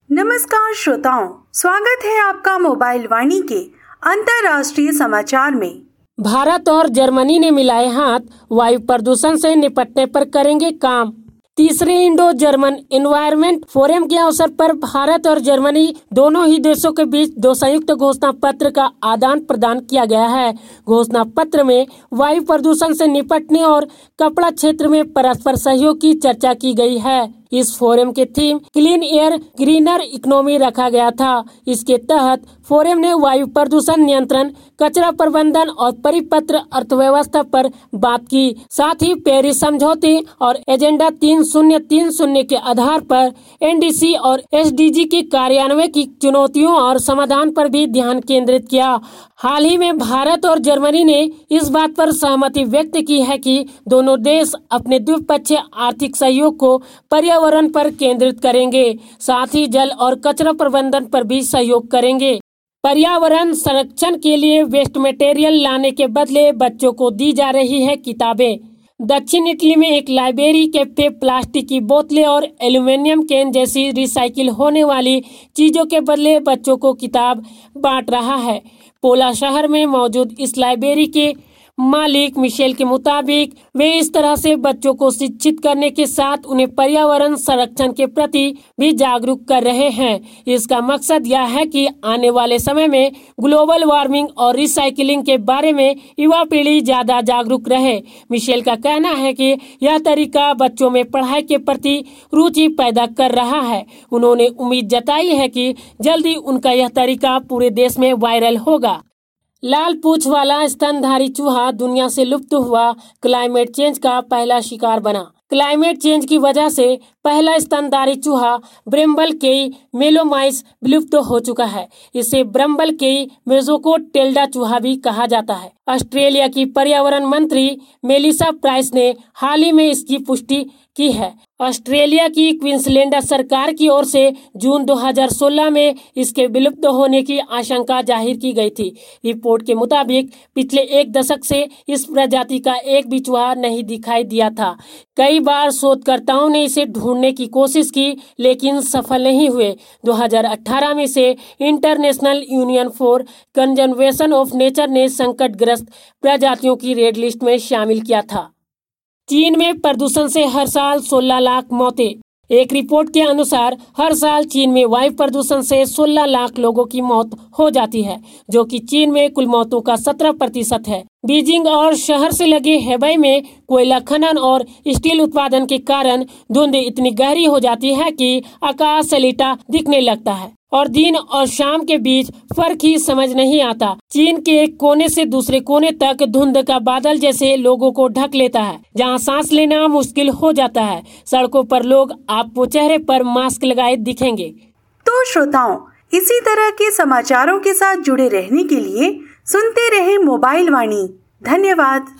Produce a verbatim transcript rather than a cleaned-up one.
नमस्कार श्रोताओं, स्वागत है आपका मोबाइल वाणी के अंतर्राष्ट्रीय समाचार में। भारत और जर्मनी ने मिलाए हाथ, वायु प्रदूषण से निपटने पर करेंगे काम। तीसरे इंडो जर्मन एनवायरनमेंट फोरम के अवसर पर भारत और जर्मनी दोनों ही देशों के बीच दो संयुक्त घोषणा पत्र का आदान प्रदान किया गया है। घोषणा पत्र में वायु प्रदूषण से निपटने और कपड़ा क्षेत्र में परस्पर सहयोग की चर्चा की गई है। इस फोरम के theme clean air greener economy रखा गया था। इसके तहत फोरम ने वायु प्रदूषण नियंत्रण, कचरा प्रबंधन और परिपत्र अर्थव्यवस्था पर बात की। साथ ही पेरिस समझौते और एजेंडा तीन शून्य तीन शून्य के आधार पर एनडीसी और एसडीजी के कार्यान्वयन की चुनौतियों और समाधान पर भी ध्यान केंद्रित किया। हाल ही में भारत और जर्मनी ने इस बात पर सहमति व्यक्त की है कि दोनों देश अपने द्विपक्षीय आर्थिक सहयोग को पर्यावरण पर केंद्रित करेंगे, साथ ही जल और कचरा प्रबंधन पर भी सहयोग करेंगे। पर्यावरण संरक्षण के लिए वेस्ट मटेरियल लाने के बदले बच्चों को दी जा रही है किताबें। दक्षिण इटली में एक लाइब्रेरी कैफे प्लास्टिक की बोतलें और एल्यूमिनियम कैन जैसी रिसाइकिल होने वाली चीजों के बदले बच्चों को किताब बांट रहा है। पोला शहर में मौजूद इस लाइब्रेरी के मालिक मिशेल के मुताबिक वे इस तरह से बच्चों को शिक्षित करने के साथ उन्हें पर्यावरण संरक्षण के प्रति भी जागरूक कर रहे हैं। इसका मकसद यह है कि आने वाले समय में ग्लोबल वार्मिंग और रिसाइकिलिंग के बारे में युवा पीढ़ी ज्यादा जागरूक रहे। मिशेल का कहना है कि यह तरीका बच्चों में पढ़ाई के प्रति रुचि पैदा कर रहा है। उन्होंने उम्मीद जताई है कि जल्दी उनका यह तरीका पूरे देश में वायरल होगा। लाल पूंछ वाला स्तनधारी चूहा दुनिया से लुप्त हुआ क्लाइमेट चेंज का पहला शिकार बना। क्लाइमेट चेंज की वजह से पहला स्तनधारी चूहा ब्रम्बलकेई मेलोमाइस विलुप्त हो चुका है। इसे ब्रम्बलकेई मेजोकोट टेल्डा चूहा भी कहा जाता है। ऑस्ट्रेलिया की पर्यावरण मंत्री मेलिसा प्राइस ने हाल ही में इसकी पुष्टि की है। ऑस्ट्रेलिया की क्वींसलैंड सरकार की ओर से जून दो हज़ार सोलह में इसके विलुप्त होने की आशंका जाहिर की गई थी। रिपोर्ट के मुताबिक पिछले एक दशक से इस प्रजाति का एक भी चूहा नहीं दिखाई दिया था। कई बार शोधकर्ताओं ने इसे ढूंढने की कोशिश की, लेकिन सफल नहीं हुए। दो हज़ार अठारह में से international union for conservation of nature ने संकटग्रस्त प्रजातियों की रेड लिस्ट में शामिल किया था। चीन में प्रदूषण से हर साल सोलह लाख मौतें। एक रिपोर्ट के अनुसार हर साल चीन में वायु प्रदूषण से सोलह लाख लोगों की मौत हो जाती है, जो कि चीन में कुल मौतों का सत्रह प्रतिशत है। बीजिंग और शहर से लगे हेबई में कोयला खनन और स्टील उत्पादन के कारण धुंध इतनी गहरी हो जाती है कि आकाश सलीटा दिखने लगता है और दिन और शाम के बीच फर्क ही समझ नहीं आता। चीन के एक कोने से दूसरे कोने तक धुंध का बादल जैसे लोगों को ढक लेता है, जहां सांस लेना मुश्किल हो जाता है। सड़कों पर लोग आपको चेहरे पर मास्क लगाए दिखेंगे। तो श्रोताओं, इसी तरह के समाचारों के साथ जुड़े रहने के लिए सुनते रहे मोबाइल वाणी। धन्यवाद।